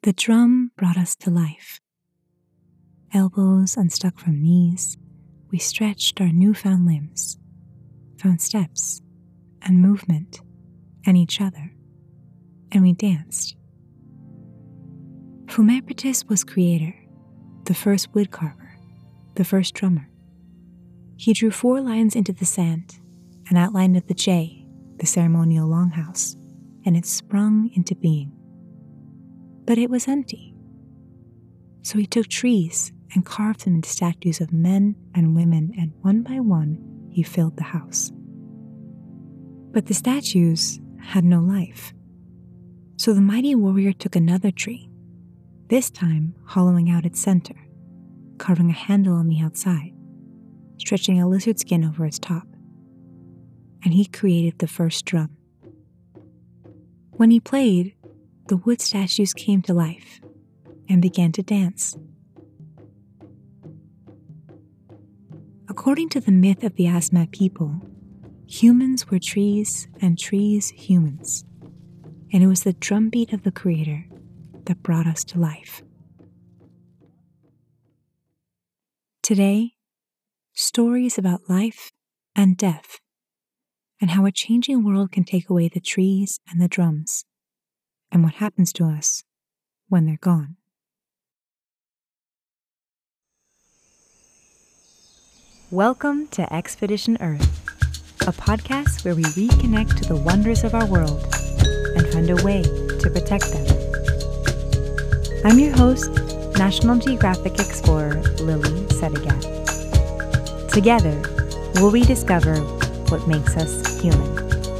The drum brought us to life. Elbows unstuck from knees, we stretched our newfound limbs, found steps and movement and each other, and we danced. Fumepratis was creator, the first woodcarver, the first drummer. He drew 4 lines into the sand, an outline of the J, the ceremonial longhouse, and it sprung into being. But it was empty. So he took trees and carved them into statues of men and women, and one by one he filled the house. But the statues had no life. So the mighty warrior took another tree, this time hollowing out its center, carving a handle on the outside, stretching a lizard skin over its top. And he created the first drum. When he played, the wood statues came to life and began to dance. According to the myth of the Asmat people, humans were trees and trees humans, and it was the drumbeat of the Creator that brought us to life. Today, stories about life and death, and how a changing world can take away the trees and the drums, and what happens to us when they're gone. Welcome to Expedition Earth, a podcast where we reconnect to the wonders of our world and find a way to protect them. I'm your host, National Geographic explorer Lily Sedigat. Together, we'll rediscover what makes us human.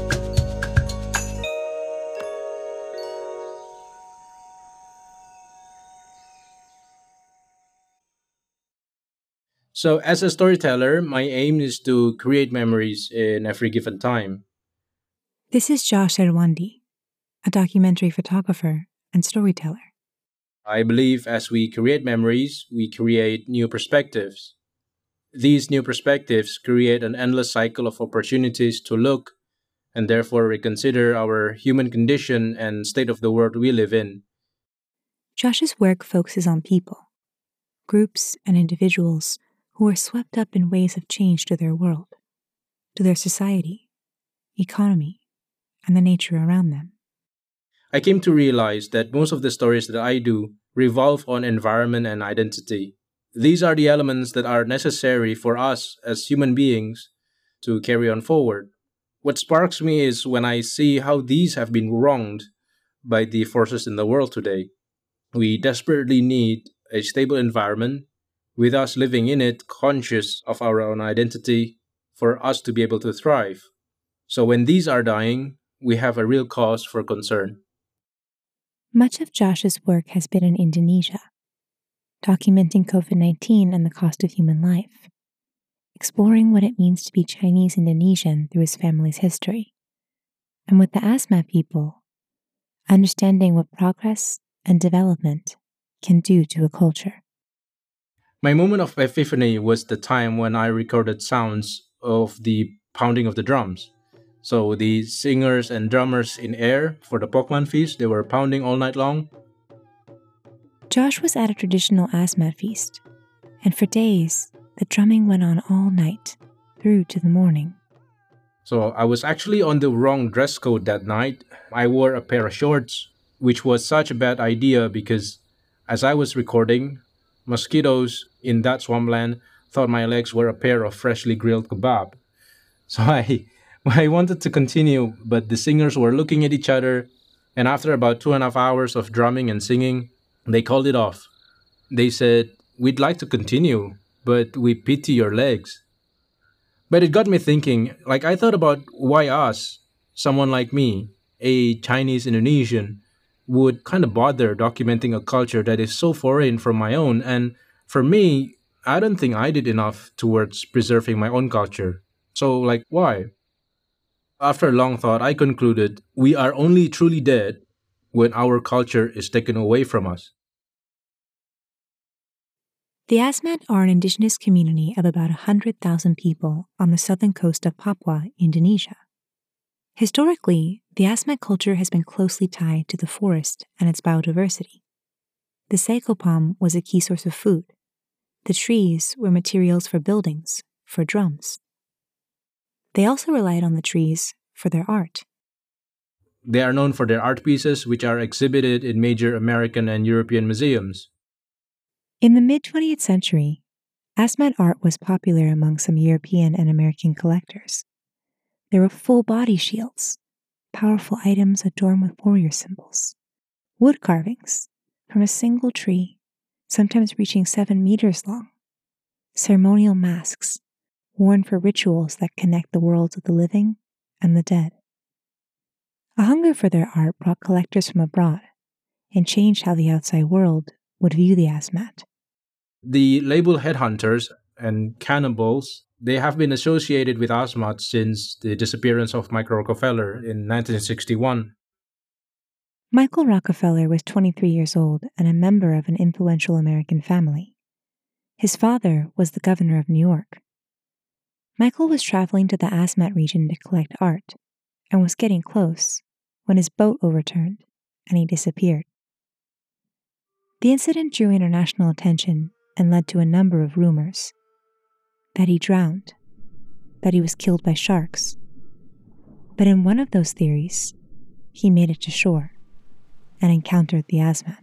So, as a storyteller, my aim is to create memories in every given time. This is Josh Erwandi, a documentary photographer and storyteller. I believe as we create memories, we create new perspectives. These new perspectives create an endless cycle of opportunities to look and therefore reconsider our human condition and state of the world we live in. Josh's work focuses on people, groups, and individuals who are swept up in waves of change to their world, to their society, economy, and the nature around them. I came to realize that most of the stories that I do revolve on environment and identity. These are the elements that are necessary for us as human beings to carry on forward. What sparks me is when I see how these have been wronged by the forces in the world today. We desperately need a stable environment, with us living in it conscious of our own identity, for us to be able to thrive. So when these are dying, we have a real cause for concern. Much of Josh's work has been in Indonesia, documenting COVID-19 and the cost of human life, exploring what it means to be Chinese Indonesian through his family's history, and with the Asmat people, understanding what progress and development can do to a culture. My moment of epiphany was the time when I recorded sounds of the pounding of the drums. So the singers and drummers in air for the Pokman feast, they were pounding all night long. Josh was at a traditional Asmat feast, and for days, the drumming went on all night, through to the morning. So I was actually on the wrong dress code that night. I wore a pair of shorts, which was such a bad idea because as I was recording, mosquitoes in that swampland thought my legs were a pair of freshly grilled kebab. So I wanted to continue, but the singers were looking at each other, and after about 2.5 hours of drumming and singing, they called it off. They said, "We'd like to continue, but we pity your legs." But it got me thinking, I thought about why us, someone like me, a Chinese Indonesian, would kind of bother documenting a culture that is so foreign from my own. And for me, I don't think I did enough towards preserving my own culture. So, why? After a long thought, I concluded we are only truly dead when our culture is taken away from us. The Asmat are an indigenous community of about 100,000 people on the southern coast of Papua, Indonesia. Historically, the Asmat culture has been closely tied to the forest and its biodiversity. The sago palm was a key source of food. The trees were materials for buildings, for drums. They also relied on the trees for their art. They are known for their art pieces, which are exhibited in major American and European museums. In the mid-20th century, Asmat art was popular among some European and American collectors. There were full body shields, powerful items adorned with warrior symbols, wood carvings from a single tree, sometimes reaching 7 meters long, ceremonial masks worn for rituals that connect the worlds of the living and the dead. A hunger for their art brought collectors from abroad and changed how the outside world would view the Asmat. The label headhunters and cannibals, they have been associated with Asmat since the disappearance of Michael Rockefeller in 1961. Michael Rockefeller was 23 years old and a member of an influential American family. His father was the governor of New York. Michael was traveling to the Asmat region to collect art and was getting close when his boat overturned and he disappeared. The incident drew international attention and led to a number of rumors that he drowned, that he was killed by sharks. But in one of those theories, he made it to shore and encountered the Asmat.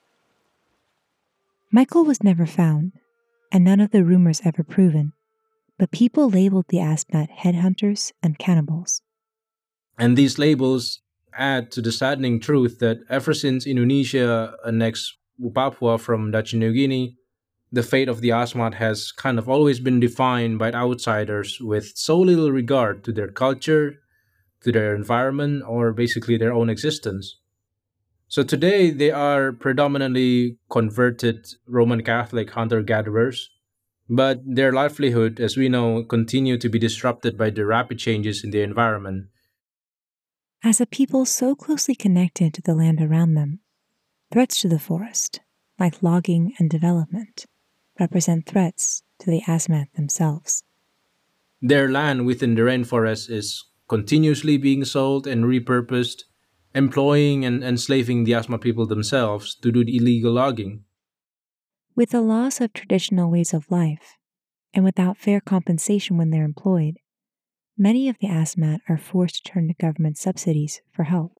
Michael was never found, and none of the rumors ever proven, but people labeled the Asmat headhunters and cannibals. And these labels add to the saddening truth that ever since Indonesia annexed Papua from Dutch New Guinea, the fate of the Asmat has kind of always been defined by outsiders with so little regard to their culture, to their environment, or basically their own existence. So today they are predominantly converted Roman Catholic hunter-gatherers, but their livelihood, as we know, continue to be disrupted by the rapid changes in the environment. As a people so closely connected to the land around them, threats to the forest, like logging and development, represent threats to the Asmat themselves. Their land within the rainforest is continuously being sold and repurposed, employing and enslaving the Asmat people themselves to do the illegal logging. With the loss of traditional ways of life, and without fair compensation when they're employed, many of the Asmat are forced to turn to government subsidies for help.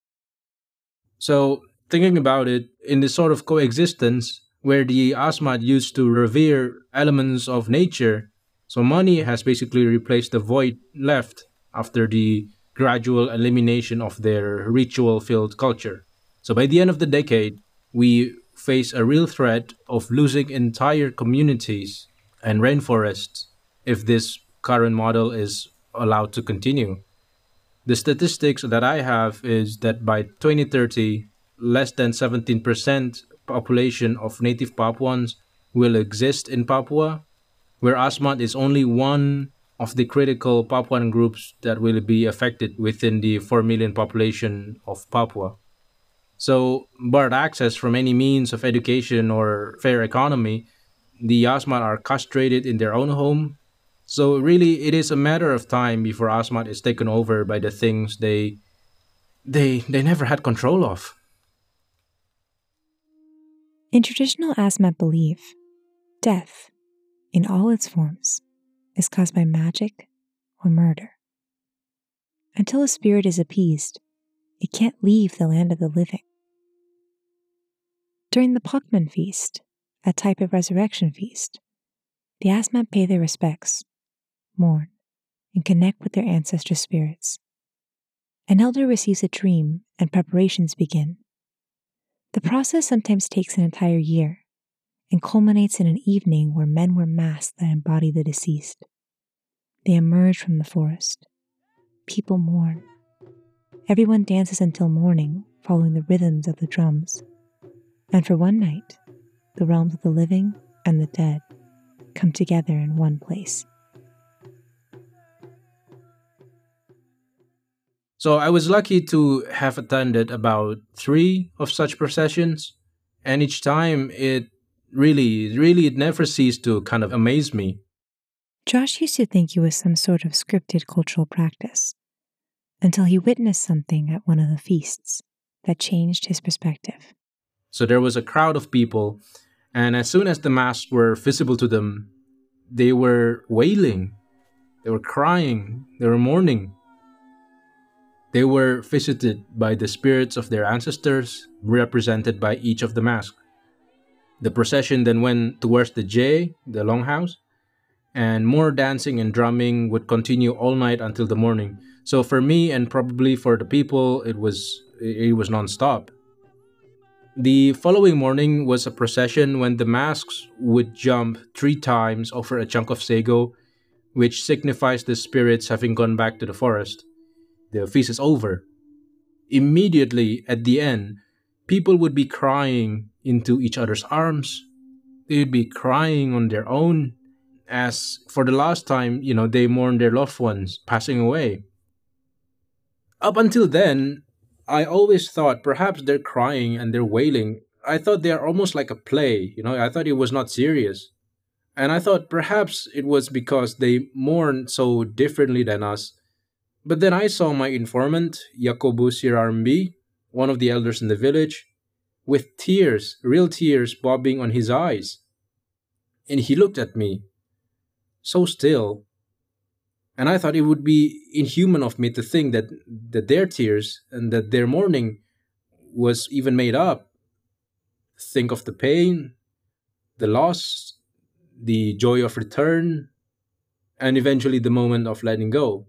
So, thinking about it, in this sort of coexistence, where the Asmat used to revere elements of nature, so money has basically replaced the void left after the gradual elimination of their ritual-filled culture. So by the end of the decade, we face a real threat of losing entire communities and rainforests if this current model is allowed to continue. The statistics that I have is that by 2030, less than 17% population of native Papuans will exist in Papua, where Asmat is only one of the critical Papuan groups that will be affected within the 4 million population of Papua. So, barred access from any means of education or fair economy, the Asmat are castrated in their own home. So, really, it is a matter of time before Asmat is taken over by the things they never had control of. In traditional Asmat belief, death, in all its forms, is caused by magic or murder. Until a spirit is appeased, it can't leave the land of the living. During the Pokman feast, a type of resurrection feast, the Asmat pay their respects, mourn, and connect with their ancestor spirits. An elder receives a dream and preparations begin. The process sometimes takes an entire year and culminates in an evening where men wear masks that embody the deceased. They emerge from the forest. People mourn. Everyone dances until morning, following the rhythms of the drums. And for one night, the realms of the living and the dead come together in one place. So I was lucky to have attended about 3 of such processions, and each time it it never ceased to kind of amaze me. Josh used to think it was some sort of scripted cultural practice, until he witnessed something at one of the feasts that changed his perspective. So there was a crowd of people, and as soon as the masks were visible to them, they were wailing, they were crying, they were mourning. They were visited by the spirits of their ancestors, represented by each of the masks. The procession then went towards the J, the longhouse, and more dancing and drumming would continue all night until the morning. So for me and probably for the people, it was nonstop. The following morning was a procession when the masks would jump 3 times over a chunk of sago, which signifies the spirits having gone back to the forest. The feast is over. Immediately at the end, people would be crying into each other's arms. They would be crying on their own, as for the last time, they mourn their loved ones passing away. Up until then, I always thought perhaps they're crying and they're wailing. I thought they are almost like a play, I thought it was not serious. And I thought perhaps it was because they mourn so differently than us. But then I saw my informant, Yakobo Sirarmbi, one of the elders in the village, with tears, real tears, bobbing on his eyes. And he looked at me, so still. And I thought it would be inhuman of me to think that their tears and that their mourning was even made up. Think of the pain, the loss, the joy of return, and eventually the moment of letting go.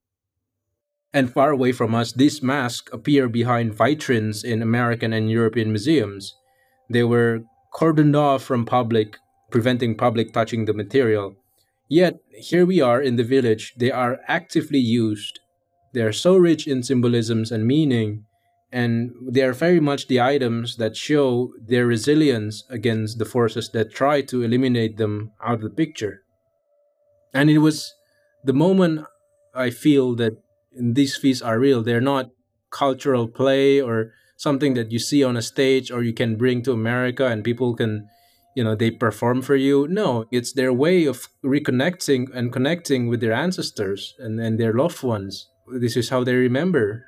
And far away from us, these masks appear behind vitrines in American and European museums. They were cordoned off from public, preventing public touching the material. Yet, here we are in the village, they are actively used. They are so rich in symbolisms and meaning, and they are very much the items that show their resilience against the forces that try to eliminate them out of the picture. And it was the moment I feel that these feasts are real. They're not cultural play or something that you see on a stage or you can bring to America and people can, they perform for you. No, it's their way of reconnecting and connecting with their ancestors and their loved ones. This is how they remember.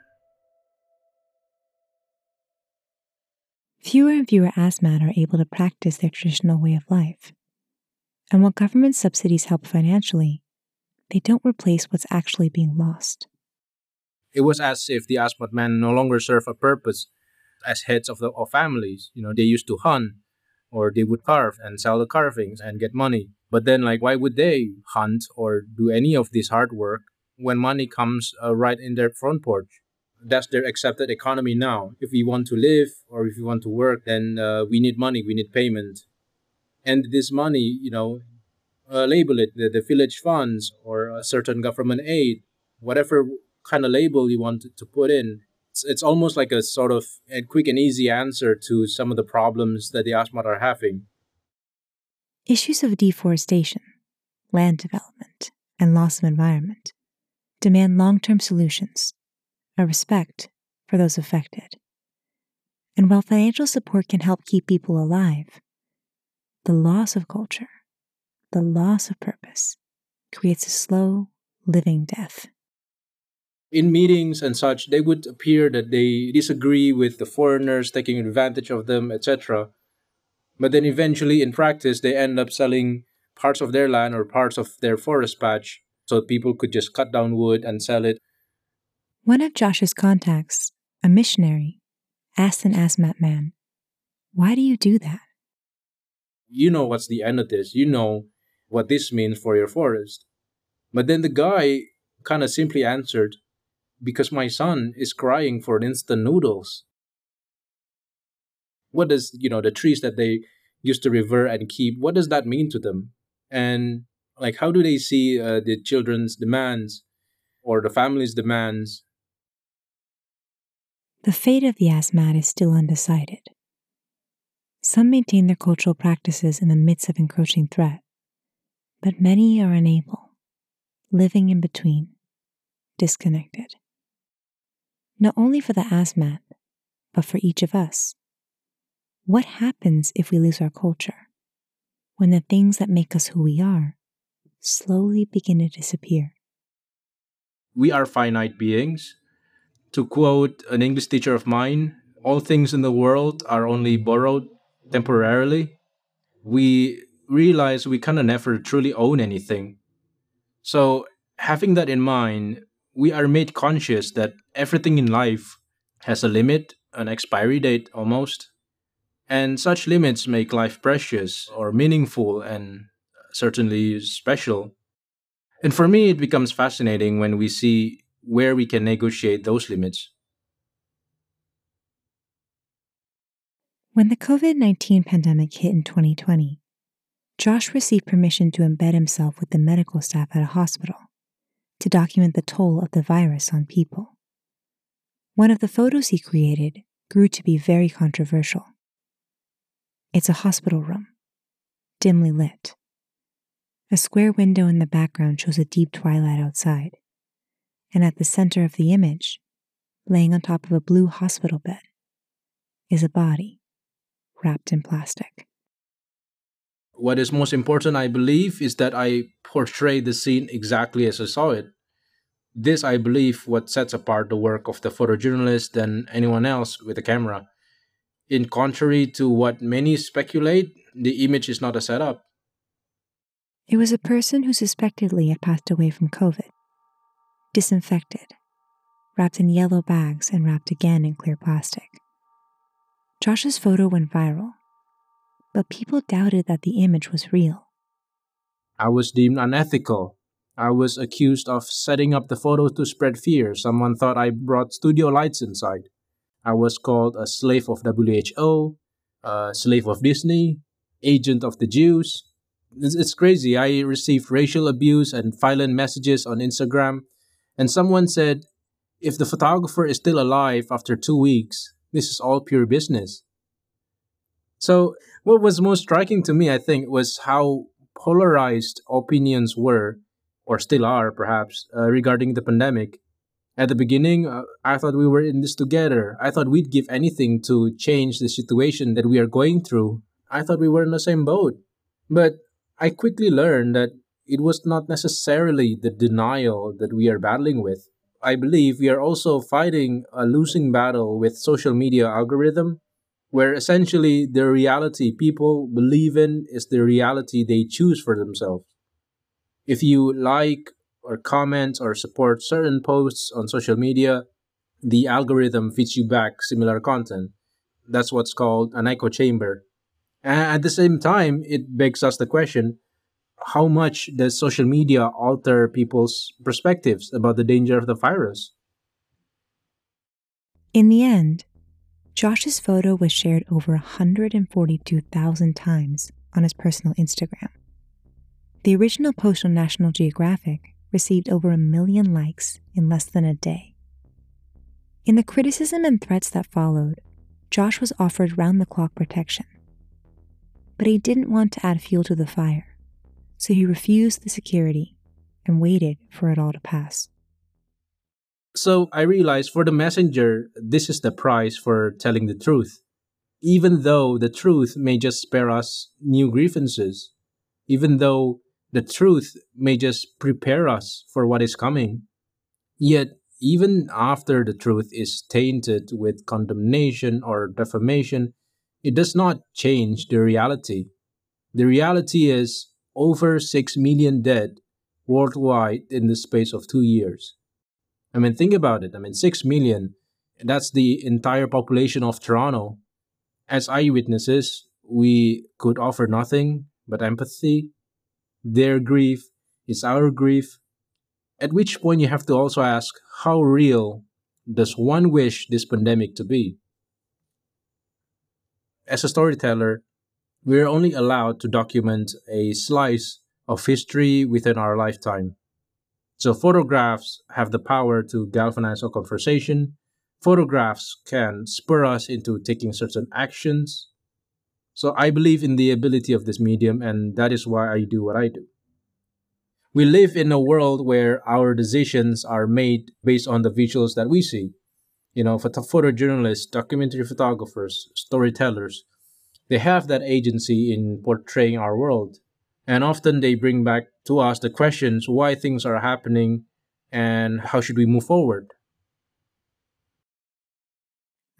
Fewer and fewer Asmat are able to practice their traditional way of life. And while government subsidies help financially, they don't replace what's actually being lost. It was as if the Asmat men no longer serve a purpose as heads of families. They used to hunt, or they would carve and sell the carvings and get money. But then, why would they hunt or do any of this hard work when money comes right in their front porch? That's their accepted economy now. If we want to live or if we want to work, then we need money, we need payment. And this money, label it the village funds or a certain government aid, whatever kind of label you want to put in. It's almost like a sort of a quick and easy answer to some of the problems that the Asmat are having. Issues of deforestation, land development, and loss of environment demand long-term solutions, a respect for those affected. And while financial support can help keep people alive, the loss of culture, the loss of purpose, creates a slow, living death. In meetings and such, they would appear that they disagree with the foreigners taking advantage of them, etc. But then eventually, in practice, they end up selling parts of their land or parts of their forest patch so people could just cut down wood and sell it. One of Josh's contacts, a missionary, asked an Asmat man, "Why do you do that?" You know what's the end of this. You know what this means for your forest. But then the guy kind of simply answered, "Because my son is crying for instant noodles." What does, the trees that they used to revere and keep, what does that mean to them? And how do they see the children's demands or the family's demands? The fate of the Asmat is still undecided. Some maintain their cultural practices in the midst of encroaching threat, but many are unable, living in between, disconnected. Not only for the Asmat, but for each of us. What happens if we lose our culture, when the things that make us who we are slowly begin to disappear? We are finite beings. To quote an English teacher of mine, all things in the world are only borrowed temporarily, we realize we kind of never truly own anything. So, having that in mind, we are made conscious that everything in life has a limit, an expiry date almost, and such limits make life precious or meaningful and certainly special. And for me, it becomes fascinating when we see where we can negotiate those limits. When the COVID-19 pandemic hit in 2020, Josh received permission to embed himself with the medical staff at a hospital to document the toll of the virus on people. One of the photos he created grew to be very controversial. It's a hospital room, dimly lit. A square window in the background shows a deep twilight outside, and at the center of the image, laying on top of a blue hospital bed, is a body wrapped in plastic. What is most important, I believe, is that I portray the scene exactly as I saw it. This, I believe, what sets apart the work of the photojournalist than anyone else with a camera. In contrary to what many speculate, the image is not a setup. It was a person who suspectedly had passed away from COVID, disinfected, wrapped in yellow bags and wrapped again in clear plastic. Josh's photo went viral, but people doubted that the image was real. I was deemed unethical. I was accused of setting up the photo to spread fear. Someone thought I brought studio lights inside. I was called a slave of WHO, a slave of Disney, agent of the Jews. It's crazy. I received racial abuse and violent messages on Instagram. And someone said, if the photographer is still alive after 2 weeks, this is all pure business. So, what was most striking to me, I think, was how polarized opinions were, or still are perhaps, regarding the pandemic. At the beginning, I thought we were in this together. I thought we'd give anything to change the situation that we are going through. I thought we were in the same boat. But I quickly learned that it was not necessarily the denial that we are battling with. I believe we are also fighting a losing battle with social media algorithm, where essentially the reality people believe in is the reality they choose for themselves. If you like or comment or support certain posts on social media, the algorithm feeds you back similar content. That's what's called an echo chamber. And at the same time, it begs us the question, how much does social media alter people's perspectives about the danger of the virus? In the end, Josh's photo was shared over 142,000 times on his personal Instagram. The original post on National Geographic received over 1 million likes in less than a day. In the criticism and threats that followed, Josh was offered round-the-clock protection. But he didn't want to add fuel to the fire, so he refused the security and waited for it all to pass. So I realized for the messenger, this is the price for telling the truth. Even though the truth may just spare us new grievances, even though the truth may just prepare us for what is coming. Yet, even after the truth is tainted with condemnation or defamation, it does not change the reality. The reality is over 6 million dead worldwide in the space of 2 years. I mean, think about it. I mean, 6 million, that's the entire population of Toronto. As eyewitnesses, we could offer nothing but empathy. Their grief is our grief. At which point you have to also ask, how real does one wish this pandemic to be? As a storyteller, we are only allowed to document a slice of history within our lifetime. So photographs have the power to galvanize a conversation. Photographs can spur us into taking certain actions. So I believe in the ability of this medium, and that is why I do what I do. We live in a world where our decisions are made based on the visuals that we see. Photojournalists, documentary photographers, storytellers, they have that agency in portraying our world. And often they bring back to us the questions why things are happening and how should we move forward.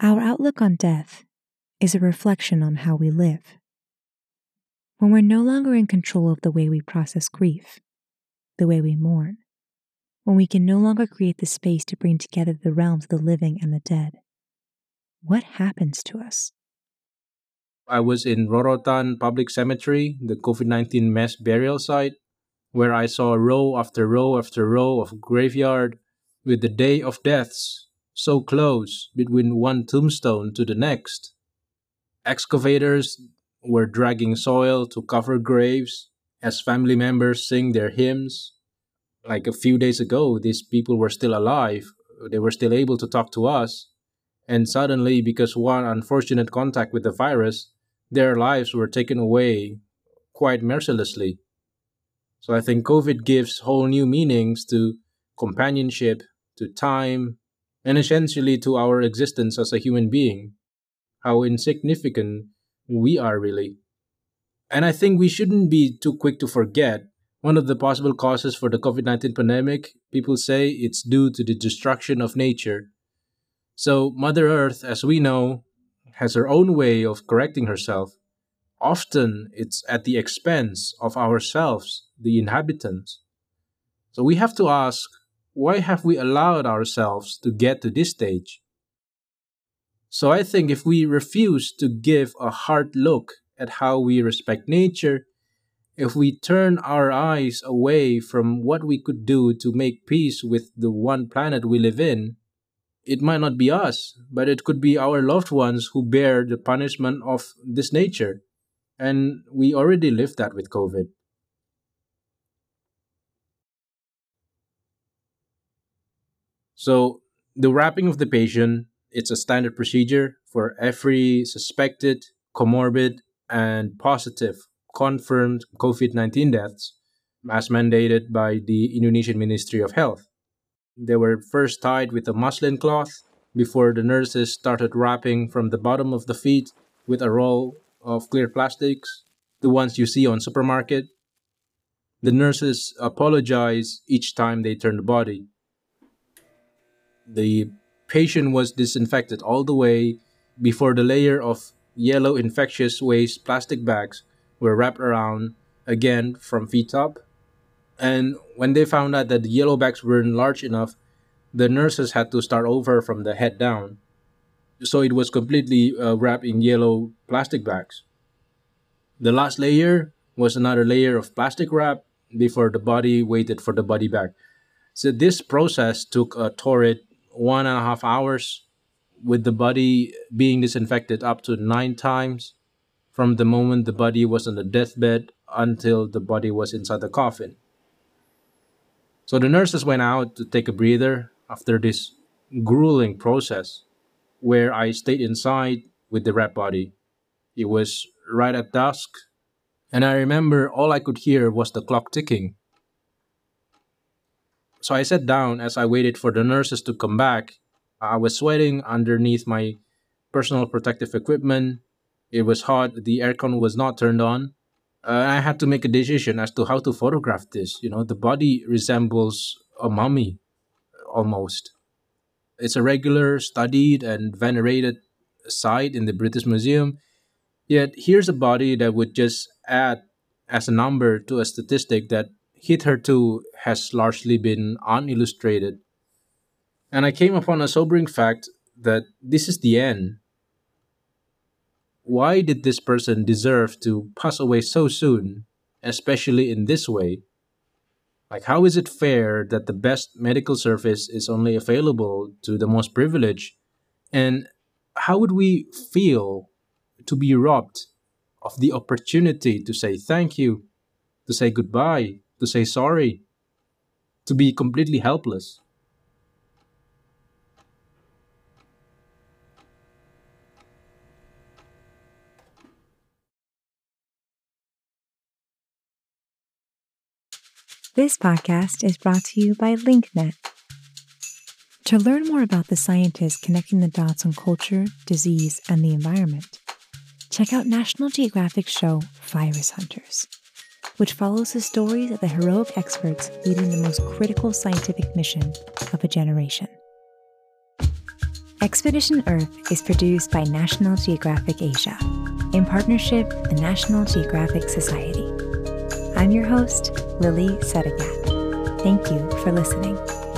Our outlook on death is a reflection on how we live. When we're no longer in control of the way we process grief, the way we mourn, when we can no longer create the space to bring together the realms of the living and the dead, what happens to us? I was in Rorotan Public Cemetery, the COVID-19 mass burial site, where I saw row after row after row of graveyard with the day of deaths so close between one tombstone to the next. Excavators were dragging soil to cover graves as family members sing their hymns. Like a few days ago, these people were still alive. They were still able to talk to us. And suddenly, because one unfortunate contact with the virus, their lives were taken away quite mercilessly. So I think COVID gives whole new meanings to companionship, to time, and essentially to our existence as a human being. How insignificant we are really. And I think we shouldn't be too quick to forget one of the possible causes for the COVID-19 pandemic. People say it's due to the destruction of nature. So Mother Earth, as we know, has her own way of correcting herself. Often it's at the expense of ourselves, the inhabitants. So we have to ask, why have we allowed ourselves to get to this stage? So I think if we refuse to give a hard look at how we respect nature, if we turn our eyes away from what we could do to make peace with the one planet we live in, it might not be us, but it could be our loved ones who bear the punishment of this nature. And we already lived that with COVID. So, the wrapping of the patient, it's a standard procedure for every suspected, comorbid, and positive confirmed COVID-19 deaths, as mandated by the Indonesian Ministry of Health. They were first tied with a muslin cloth before the nurses started wrapping from the bottom of the feet with a roll of clear plastics, the ones you see on supermarket. The nurses apologize each time they turn the body. The patient was disinfected all the way before the layer of yellow infectious waste plastic bags were wrapped around again from feet up. And when they found out that the yellow bags weren't large enough, the nurses had to start over from the head down. So it was completely wrapped in yellow plastic bags. The last layer was another layer of plastic wrap before the body waited for the body bag. So this process took a torrid 1.5 hours, with the body being disinfected up to 9 times from the moment the body was on the deathbed until the body was inside the coffin. So the nurses went out to take a breather after this grueling process, where I stayed inside with the wrapped body. It was right at dusk, and I remember all I could hear was the clock ticking. So I sat down as I waited for the nurses to come back. I was sweating underneath my personal protective equipment. It was hot, the aircon was not turned on. I had to make a decision as to how to photograph this. The body resembles a mummy, almost. It's a regular, studied, and venerated site in the British Museum. Yet here's a body that would just add as a number to a statistic that hitherto has largely been unillustrated. And I came upon a sobering fact that this is the end. Why did this person deserve to pass away so soon, especially in this way? Like, how is it fair that the best medical service is only available to the most privileged? And how would we feel to be robbed of the opportunity to say thank you, to say goodbye, to say sorry, to be completely helpless? This podcast is brought to you by LinkNet. To learn more about the scientists connecting the dots on culture, disease, and the environment, check out National Geographic's show Virus Hunters, which follows the stories of the heroic experts leading the most critical scientific mission of a generation. Expedition Earth is produced by National Geographic Asia in partnership with the National Geographic Society. I'm your host, Lily Sadagat. Thank you for listening.